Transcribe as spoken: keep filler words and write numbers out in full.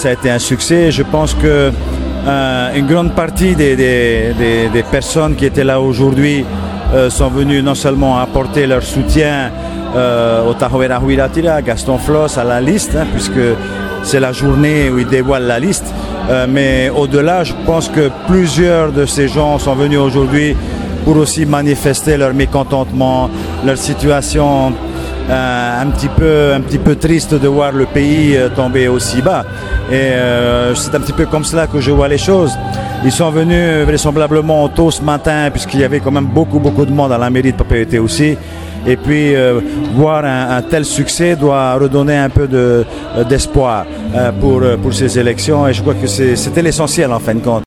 ça a été un succès. Je pense que euh, une grande partie des, des, des, des personnes qui étaient là aujourd'hui euh, sont venues non seulement apporter leur soutien euh, au Tahouera Huiratira, à Gaston Floss, à la liste, hein, puisque c'est la journée où il dévoile la liste. Euh, mais au-delà, je pense que plusieurs de ces gens sont venus aujourd'hui pour aussi manifester leur mécontentement, leur situation euh, un petit peu, un petit peu triste de voir le pays euh, tomber aussi bas. Et euh, c'est un petit peu comme cela que je vois les choses. Ils sont venus vraisemblablement tôt ce matin, puisqu'il y avait quand même beaucoup, beaucoup de monde à la mairie de Papeete aussi. Et puis euh, voir un, un tel succès doit redonner un peu de, d'espoir euh, pour, pour ces élections. Et je crois que c'est, c'était l'essentiel en fin de compte.